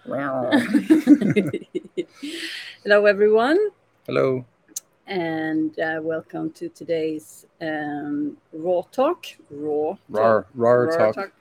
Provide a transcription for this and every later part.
Hello, everyone, Hello. and welcome to today's Raw Talk. Rar talk.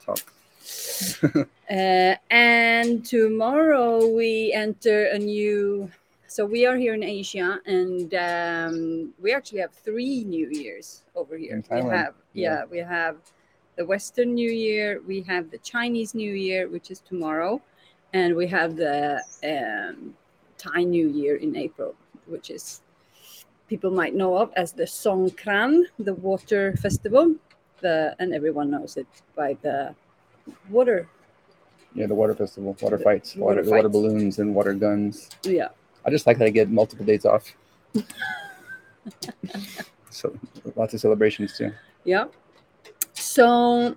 And tomorrow we enter a new. So we are here in Asia, and we actually have 3 New Years over here. In Thailand, We have the Western New Year, we have the Chinese New Year, which is tomorrow, and we have the Thai New Year in April, which is people might know of as the Songkran, the water festival. And everyone knows it by the water. Yeah, the water festival, water fights, The water water fights. balloons and water guns. Yeah. I just like that I get multiple days off. So lots of celebrations too. Yeah. So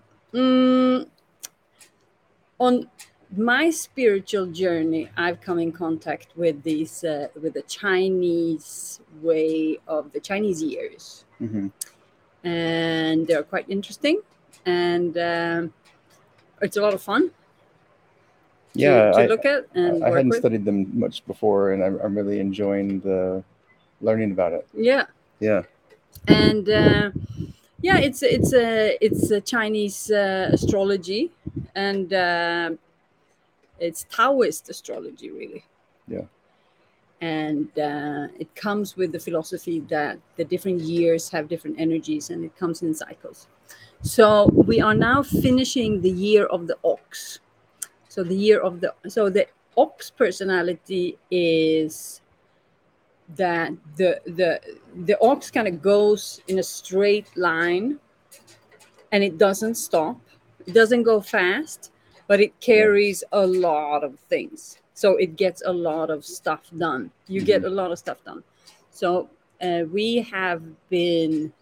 on my spiritual journey, I've come in contact with these with the Chinese way of the Chinese years, Hmm. and they're quite interesting, and it's a lot of fun Yeah, to look at and I work hadn't with. studied them much before, and I'm really enjoying the learning about it. Yeah, Yeah, and yeah, it's a Chinese astrology, and it's Taoist astrology, really. yeah, And it comes with the philosophy that the different years have different energies, and it comes in cycles. So we are now finishing the year of the ox. So the ox personality is that the ox kind of goes in a straight line, and it doesn't stop. It doesn't go fast, but it carries a lot of things. So it gets a lot of stuff done. You get a lot of stuff done. So we have been,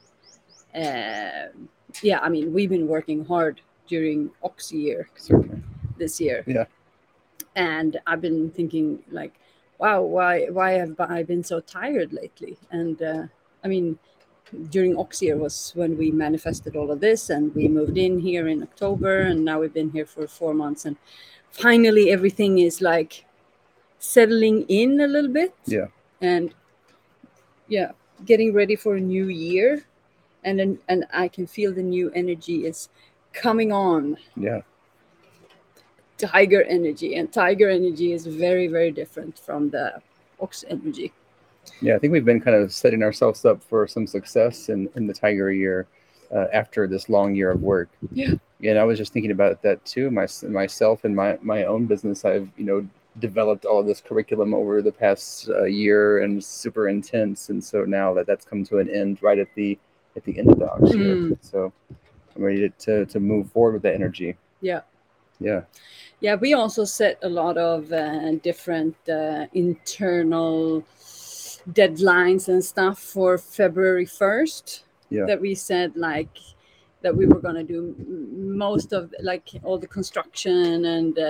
we've been working hard during Ox year certainly. this year. Yeah, And I've been thinking, like, wow, why have I been so tired lately? And during Ox year was when we manifested all of this, and we moved in here in October, and now we've been here for 4 months, and finally everything is like settling in a little bit. yeah, And yeah, getting ready for a new year, and I can feel the new energy is coming on. yeah. Tiger energy, and tiger energy is very, very different from the ox energy. Yeah, I think we've been kind of setting ourselves up for some success in the Tiger year after this long year of work. Yeah. And I was just thinking about that too. Myself and my own business, I've developed all of this curriculum over the past year, and super intense. And so now that's come to an end right at the end of the Ox year. So I'm ready to move forward with that energy. Yeah. Yeah. Yeah, we also set a lot of different internal deadlines and stuff for February 1st. Yeah. That we said, like, that we were going to do most of, like, all the construction and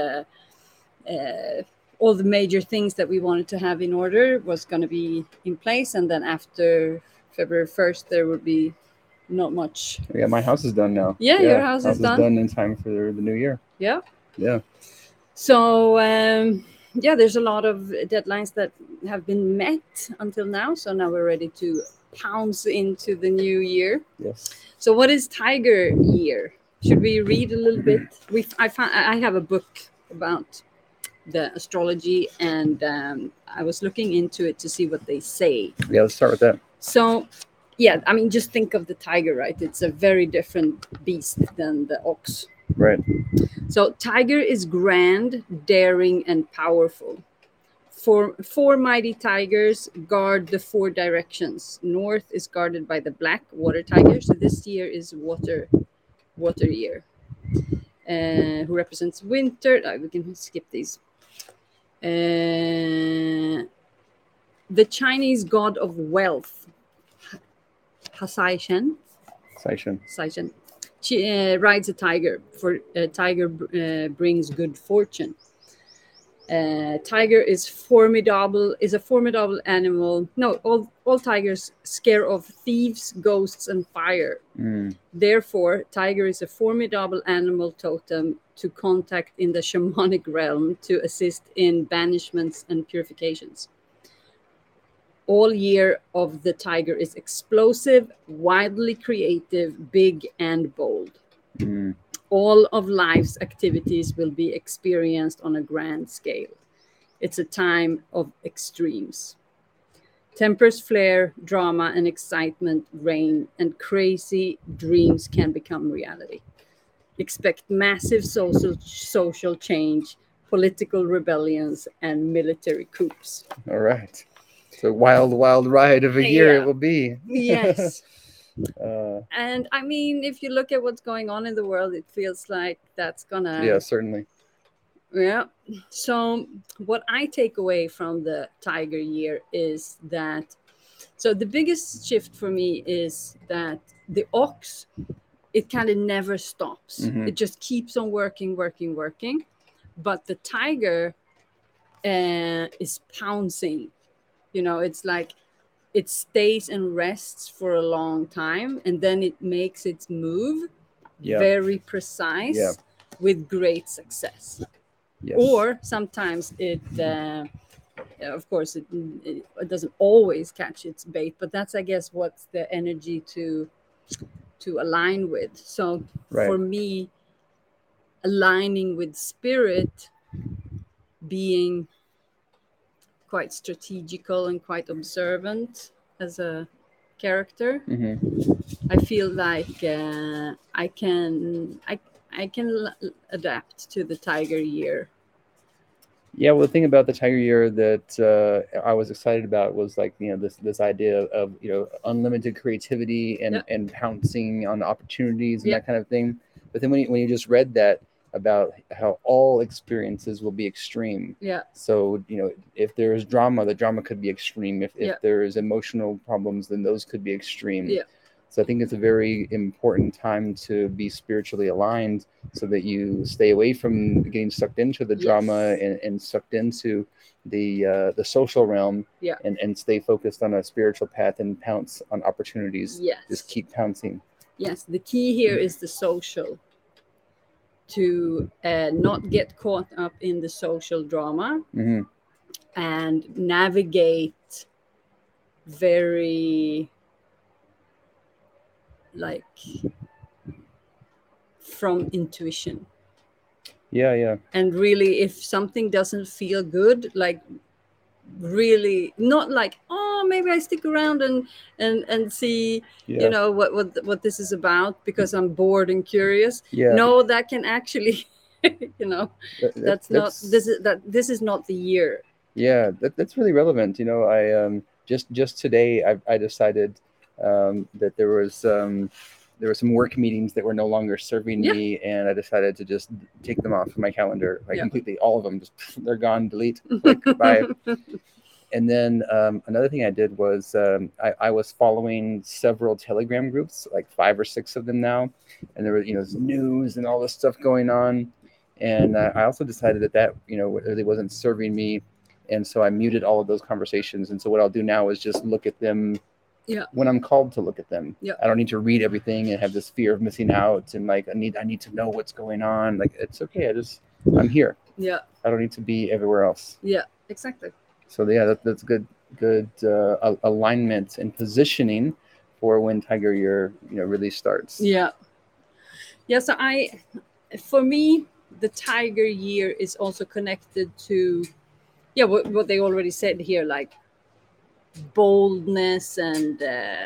all the major things that we wanted to have in order was going to be in place. And then after February 1st, there would be not much. Yeah, my house is done now. Yeah, your house is done. In time for the new year. Yeah. Yeah. So there's a lot of deadlines that have been met until now. So now we're ready to pounce into the new year. Yes. So what is Tiger year? Should we read a little bit? I have a book about the astrology, and I was looking into it to see what they say. Yeah, let's start with that. So, yeah, I mean, just think of the tiger, right? It's a very different beast than the ox. Right. So tiger is grand, daring, and powerful. Four mighty tigers guard the 4 directions. North is guarded by the black water tiger. So this year is water year. Who represents winter. We can skip these. The Chinese god of wealth, Saishen, rides a tiger. For a tiger brings good fortune. Tiger is a formidable animal. No, all tigers scare off thieves, ghosts, and fire. Therefore, tiger is a formidable animal totem to contact in the shamanic realm to assist in banishments and purifications. All year of the tiger is explosive, wildly creative, big, and bold. All of life's activities will be experienced on a grand scale. It's a time of extremes. Tempers flare, drama and excitement reign, and crazy dreams can become reality. Expect massive social change, political rebellions, and military coups. All right. So wild, wild ride of a year it will be. Yes. And I mean, if you look at what's going on in the world, it feels like that's gonna. Yeah, certainly. Yeah. So what I take away from the tiger year is that, so the biggest shift for me is that the ox, it kind of never stops. It just keeps on working. But the tiger is pouncing. It's like it stays and rests for a long time, and then it makes its move very precise with great success. Yes. Or sometimes it, of course, it doesn't always catch its bait, but that's, I guess, what's the energy to align with. So for me, aligning with spirit, being quite strategical and quite observant as a character, I feel like I can adapt to the tiger year. Yeah, well, the thing about the tiger year that I was excited about was like, this idea of unlimited creativity and pouncing on opportunities and that kind of thing. But then when you just read that about how all experiences will be extreme. Yeah. So, if there is drama, the drama could be extreme. If there is emotional problems, then those could be extreme. Yeah. So I think it's a very important time to be spiritually aligned so that you stay away from getting sucked into the drama and sucked into the social realm and stay focused on a spiritual path and pounce on opportunities. Yes. Just keep pouncing. Yes. The key here is the social. To not get caught up in the social drama and navigate very like from intuition. Yeah. And really, if something doesn't feel good, like really not like, oh, maybe I stick around and see what this is about because I'm bored and curious. No, that can actually this is not the year. Yeah, that's really relevant. I just today I decided that there were some work meetings that were no longer serving me, and I decided to just take them off my calendar, completely, all of them. Just they're gone, delete, click, bye. And then another thing I did was I was following several Telegram groups, like 5 or 6 of them now, and there was news and all this stuff going on, and I also decided that really wasn't serving me, and so I muted all of those conversations. And so what I'll do now is just look at them when I'm called to look at them. I don't need to read everything and have this fear of missing out and like I need to know what's going on. Like it's okay. I'm here. Yeah. I don't need to be everywhere else. Yeah, exactly. So that's good alignment and positioning for when Tiger Year really starts. Yeah. So for me, the Tiger Year is also connected to what they already said here, like boldness and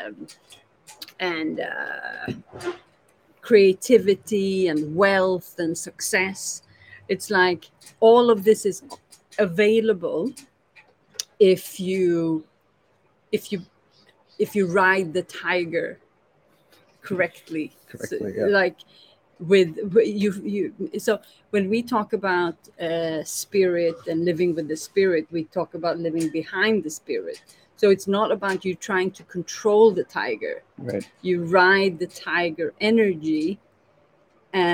creativity and wealth and success. It's like all of this is available if you ride the tiger correctly. So, like with you so when we talk about spirit and living with the spirit, we talk about living behind the spirit. So it's not about you trying to control the tiger. Right. You ride the tiger energy and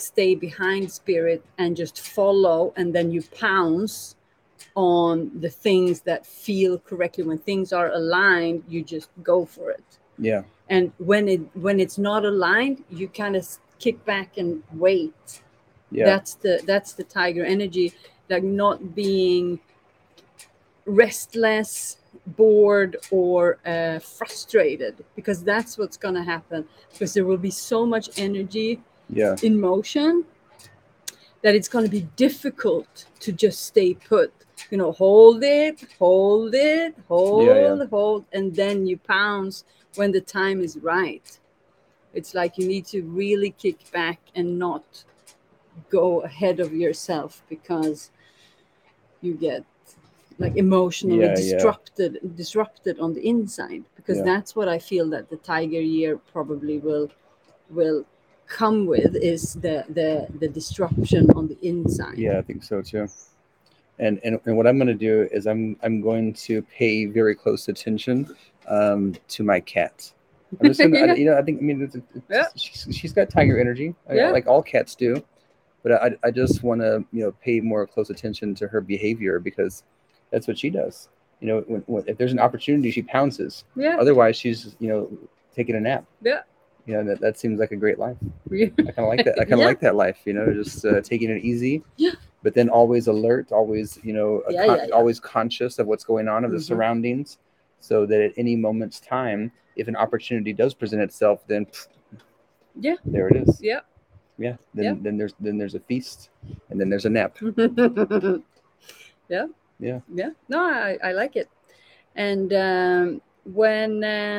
stay behind spirit and just follow, and then you pounce on the things that feel correctly. When things are aligned, you just go for it. Yeah. And when it's not aligned, you kind of kick back and wait. Yeah. That's the tiger energy, like not being restless, bored, or frustrated, because that's what's going to happen, because there will be so much energy Yeah. in motion that it's going to be difficult to just stay put. Hold it, hold, and then you pounce when the time is right. It's like you need to really kick back and not go ahead of yourself, because you get like emotionally disrupted on the inside, because that's what I feel that the tiger year probably will come with, is the disruption on the inside. Yeah, I think so too. And what I'm going to do is I'm going to pay very close attention to my cat. I'm just going to, I think, she's got tiger energy, like all cats do. But I just want to, pay more close attention to her behavior, because that's what she does. If there's an opportunity, she pounces. Yeah. Otherwise, she's, taking a nap. Yeah. That seems like a great life. Yeah. I kind of like that. I kind of like that life, just taking it easy. Yeah. But then always alert, always, always conscious of what's going on, of the surroundings, so that at any moment's time, if an opportunity does present itself, then there it is. Yeah. Yeah. Then there's a feast, and then there's a nap. Yeah. Yeah. Yeah. No, I like it. And when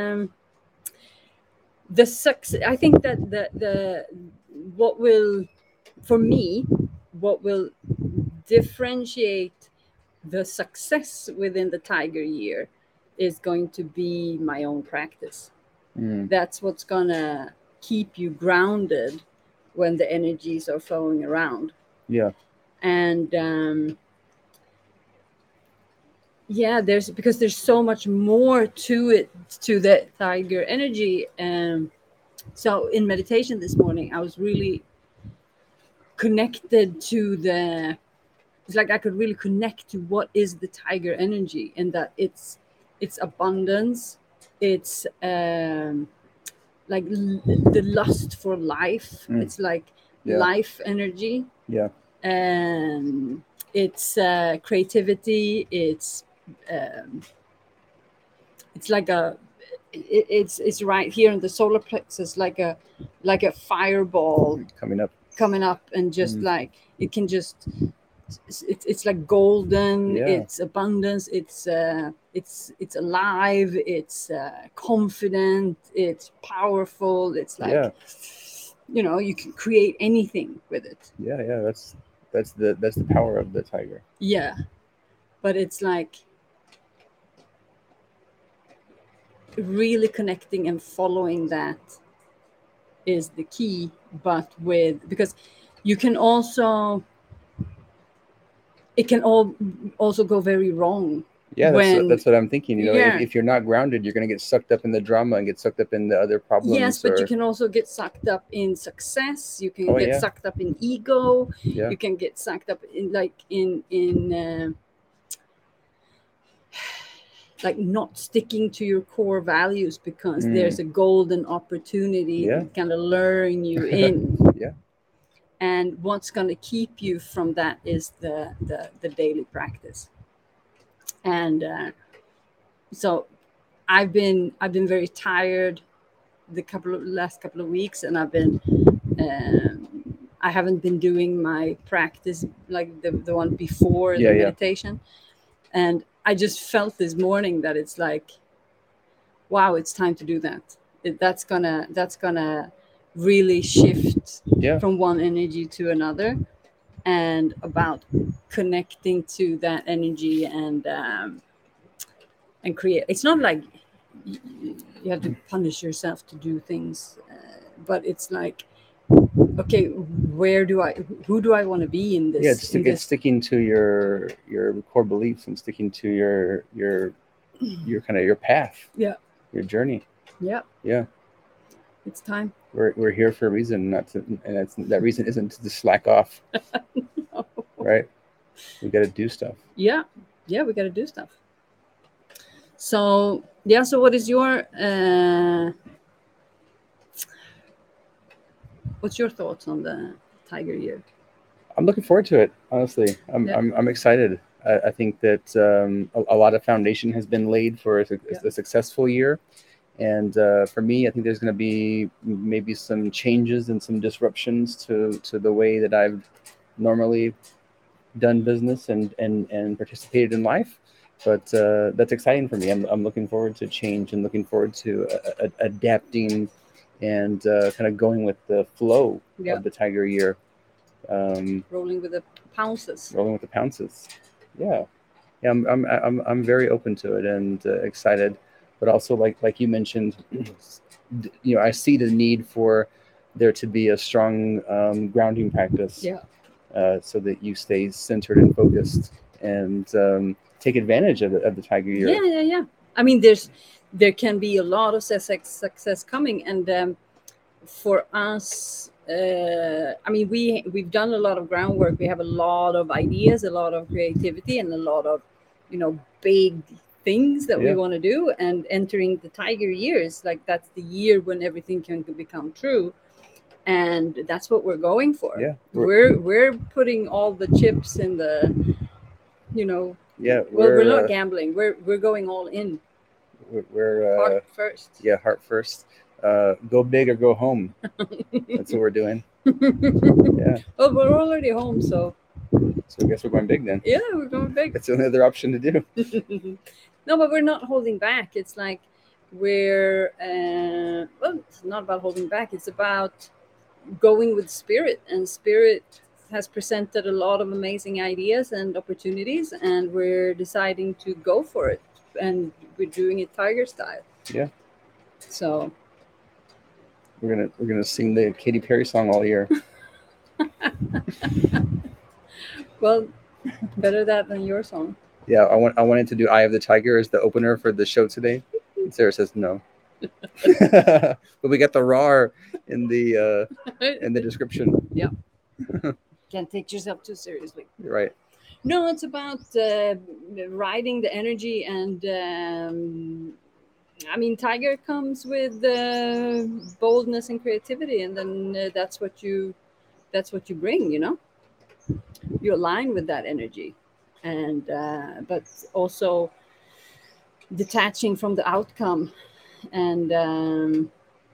the success, I think that the what will differentiate the success within the tiger year is going to be my own practice. That's what's gonna keep you grounded when the energies are flowing around. Yeah. And because there's so much more to it, to the tiger energy. So in meditation this morning, I was really connected to it's like I could really connect to what is the tiger energy, and that it's abundance, it's like the lust for life. It's like life energy. Yeah. And it's creativity. It's like it's right here in the solar plexus, like a fireball coming up, and just like it can just it's like golden. It's abundance. It's alive. It's confident. It's powerful. It's like you can create anything with it. Yeah. That's the power of the tiger. Yeah, but it's like really connecting and following that is the key. But because you can also, it can also go very wrong. Yeah, that's what I'm thinking. If you're not grounded, you're going to get sucked up in the drama and get sucked up in the other problems. Yes, but you can also get sucked up in success. You can get sucked up in ego. Yeah. You can get sucked up in like not sticking to your core values, because there's a golden opportunity kind of luring you in. Yeah. And what's going to keep you from that is the daily practice. And so I've been very tired the last couple of weeks, and I haven't been doing my practice like the one before the meditation. And I just felt this morning that it's like, wow, it's time to do that. That's gonna really shift from one energy to another, and about connecting to that energy and create. It's not like you have to punish yourself to do things, but it's like, okay, who do I want to be in this? It's sticking to your core beliefs and sticking to your kind of your path. Yeah. Your journey. Yeah. Yeah. It's time. we're here for a reason, not to, and that reason isn't to just slack off, right? We got to do stuff. Yeah, yeah, we got to do stuff. So yeah, so what is your what's your thoughts on the Tiger Year? I'm looking forward to it. Honestly, Yeah. I'm excited. I think that a lot of foundation has been laid for a successful year, and for me, I think there's going to be maybe some changes and some disruptions to the way that I've normally done business and participated in life. But that's exciting for me. I'm looking forward to change and looking forward to adapting and kind of going with the flow Yeah. of the Tiger Year. Rolling with the pounces. Rolling with the pounces. Yeah, yeah. I'm very open to it and excited, but also like you mentioned, I see the need for there to be a strong grounding practice. Yeah. So that you stay centered and focused and take advantage of the Tiger Year. Yeah. I mean, there can be a lot of success coming, and for us, I mean, we've done a lot of groundwork. We have a lot of ideas, a lot of creativity, and a lot of big things that we Yeah. want to do. And entering the Tiger years, like that's the year when everything can become true. And that's what we're going for. Yeah. We're putting all the chips in the, Yeah. well, we're not gambling. We're going all in. We're Heart first. yeah, heart first. Go big or go home. That's what we're doing. Yeah. Well, we're already home, so I guess we're going big then. yeah, we're going big. That's the only other option to do. No, but we're not holding back. It's like we're well, it's not about holding back. It's about going with spirit, and spirit has presented a lot of amazing ideas and opportunities, and we're deciding to go for it, and we're doing it Tiger style. Yeah. So we're gonna sing the Katy Perry song all year. Well, better that than your song. Yeah, I wanted to do "Eye of the Tiger" as the opener for the show today. And Sarah says no. But we got the raw in the description. Yeah. Can't take yourself too seriously. Right. No, it's about riding the energy, and I mean, Tiger comes with boldness and creativity, and then that's what you bring. You align with that energy, and but also detaching from the outcome, and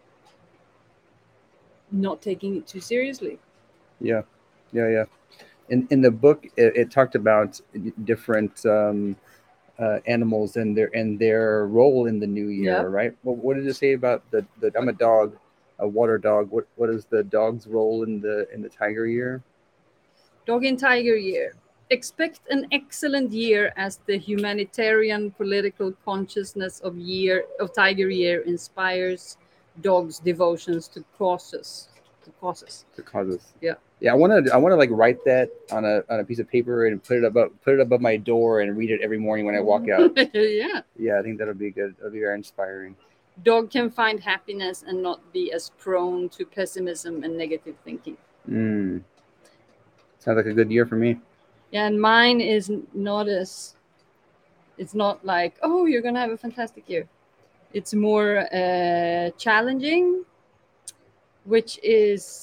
not taking it too seriously. Yeah. In the book, it talked about different animals and their role in the new year, Yeah. right? Well, what did it say about the I'm a dog, a water dog. What is the dog's role in the Tiger year? Dog in Tiger Year. Expect an excellent year as the humanitarian political consciousness of Tiger Year inspires dogs' devotions to causes. The causes. Yeah. Yeah, I want to like write that on a piece of paper and put it above my door and read it every morning when I walk out. Yeah. Yeah, I think that'll be good. That'll be very inspiring. Dog can find happiness and not be as prone to pessimism and negative thinking. Sounds like a good year for me. Yeah, and mine is not as. It's not like, oh, you're gonna have a fantastic year. It's more challenging, which is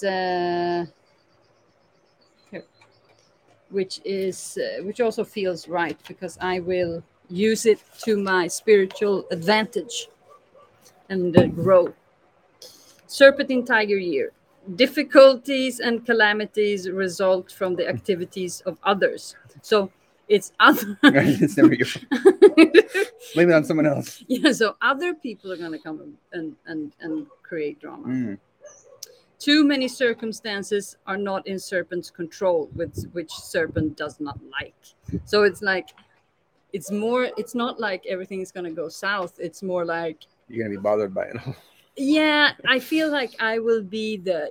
which also feels right, because I will use it to my spiritual advantage and grow. Serpentine Tiger Year. Difficulties and calamities result from the activities of others. So it's other. It's never your fault. Blame it on someone else. Yeah, so other people are going to come and create drama. Too many circumstances are not in serpent's control, which serpent does not like. So it's like, it's not like everything is going to go south. It's more like you're going to be bothered by it all. Yeah, I feel like I will be the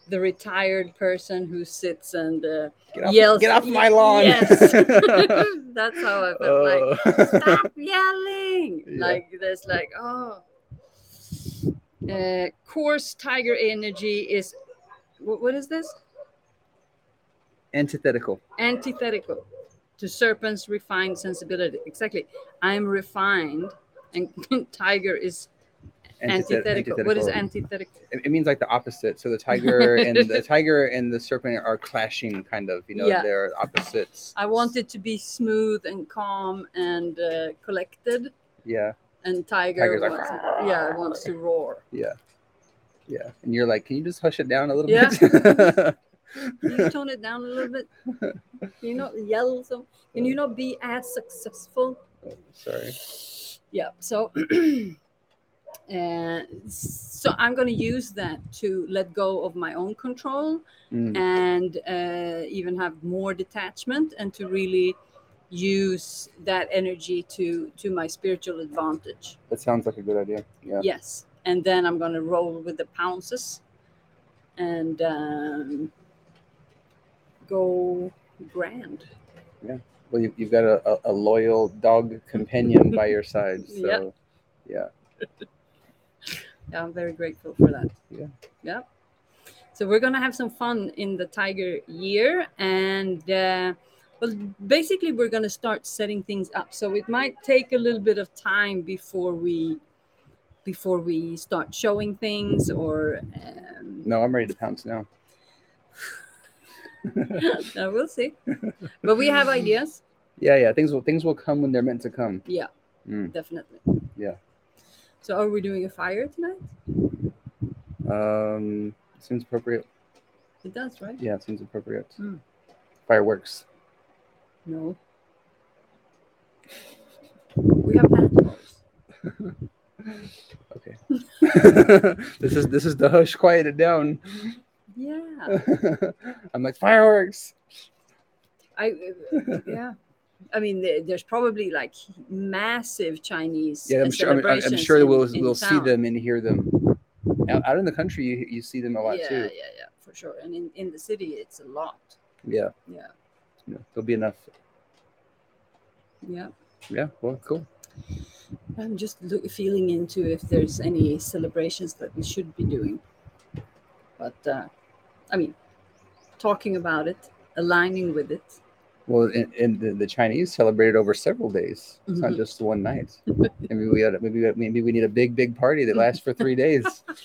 the retired person who sits and Get yells. off my lawn. Yes, that's how I felt. Like, stop yelling. Yeah. Like there's like, oh, coarse tiger energy is what is this? Antithetical. Antithetical to serpent's refined sensibility. Exactly. I'm refined, and tiger is antithetical. What is antithetical? It means like the opposite. So the tiger and the serpent are clashing, kind of. Yeah. They're opposites. I want it to be smooth and calm and collected. Yeah. And tiger Tiger's wants to roar. Yeah. Yeah. And you're like, can you just hush it down a little Yeah. bit? Can you tone it down a little bit? Can you not yell so? Can you not be as successful? Oh, sorry. Yeah. So, so I'm going to use that to let go of my own control and even have more detachment, and to really use that energy to my spiritual advantage. That sounds like a good idea. Yeah. Yes. And then I'm going to roll with the pounces and go grand. Yeah. Well, you've got a loyal dog companion by your side. So, yeah. Yeah, I'm very grateful for that. Yeah. Yeah. So we're going to have some fun in the tiger year. And well, basically, we're going to start setting things up. So it might take a little bit of time before we start showing things, or No, I'm ready to pounce now. We'll see. But we have ideas. Yeah. Things will come when they're meant to come. Yeah, definitely. Yeah. So are we doing a fire tonight? Seems appropriate. It does, right? Yeah, it seems appropriate. Fireworks. No. We have animals. Okay. This is the hush. Quiet it down. Yeah. I'm like, fireworks. Yeah. I mean, there's probably like massive Chinese. Yeah, I'm sure we'll see them and hear them. Out in the country, you see them a lot too. Yeah, for sure. And in the city, it's a lot. Yeah. Yeah. There'll be enough. Yeah. Yeah. Well, cool. I'm just feeling into if there's any celebrations that we should be doing. But I mean, talking about it, aligning with it. Well, the Chinese celebrated over several days. It's not just one night. Maybe we need a big party that lasts for 3 days.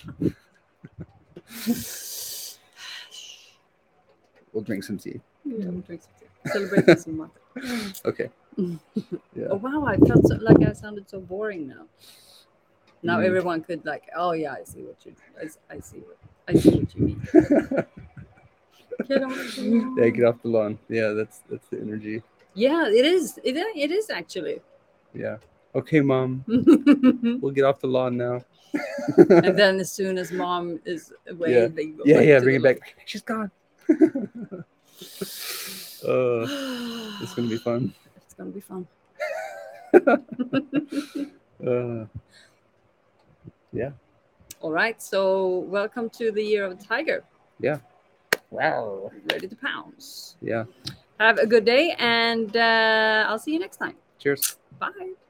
We'll drink some tea. Yeah, we'll drink some tea. Celebrate with some water. Okay. Yeah. Oh wow! I felt like I sounded so boring now. Now everyone could like, oh yeah, I see what you mean. Get off the lawn. Yeah, get off the lawn. Yeah, that's the energy. Yeah, it is. It is actually. Yeah. Okay, Mom. We'll get off the lawn now. And then as soon as Mom is away, they go bring it back. She's gone. It's gonna be fun. It's gonna be fun. Yeah. All right. So welcome to the year of the tiger. Yeah. Wow. Ready to pounce. Yeah. Have a good day, and I'll see you next time. Cheers. Bye.